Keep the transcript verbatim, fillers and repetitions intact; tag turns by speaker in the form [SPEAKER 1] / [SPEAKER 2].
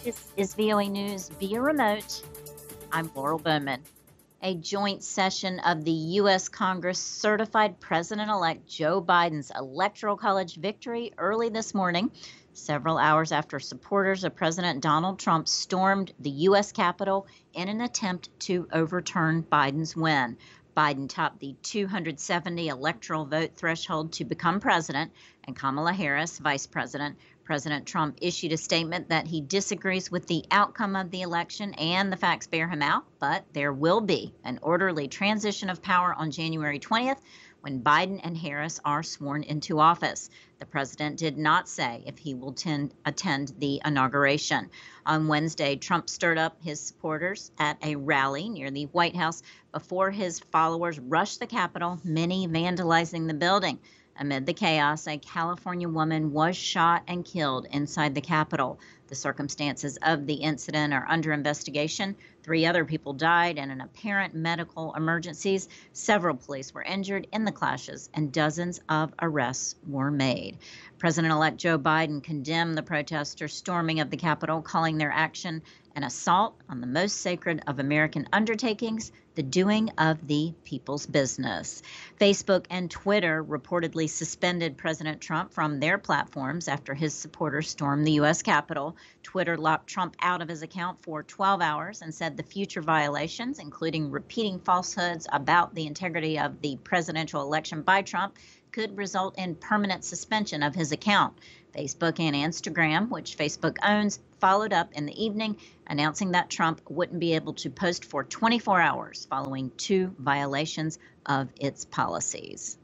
[SPEAKER 1] This is V O A News via remote. I'm Laurel Bowman. A joint session of the U S. Congress certified President elect Joe Biden's Electoral College victory early this morning, several hours after supporters of President Donald Trump stormed the U S. Capitol in an attempt to overturn Biden's win. Biden topped the two hundred seventy electoral vote threshold to become president, and Kamala Harris, vice president. President Trump issued a statement that he disagrees with the outcome of the election and the facts bear him out, but there will be an orderly transition of power on January twentieth when Biden and Harris are sworn into office. The president did not say if he will tend, attend the inauguration. On Wednesday, Trump stirred up his supporters at a rally near the White House before his followers rushed the Capitol, many vandalizing the building. Amid the chaos, a California woman was shot and killed inside the Capitol. The circumstances of the incident are under investigation. Three other people died in an apparent medical emergencies. Several police were injured in the clashes, and dozens of arrests were made. President-elect Joe Biden condemned the protesters' storming of the Capitol, calling their action an assault on the most sacred of American undertakings, the doing of the people's business. Facebook and Twitter reportedly suspended President Trump from their platforms after his supporters stormed the U S. Capitol. Twitter locked Trump out of his account for twelve hours and said the future violations, including repeating falsehoods about the integrity of the presidential election by Trump, could result in permanent suspension of his account. Facebook and Instagram, which Facebook owns, followed up in the evening, announcing that Trump wouldn't be able to post for twenty-four hours following two violations of its policies.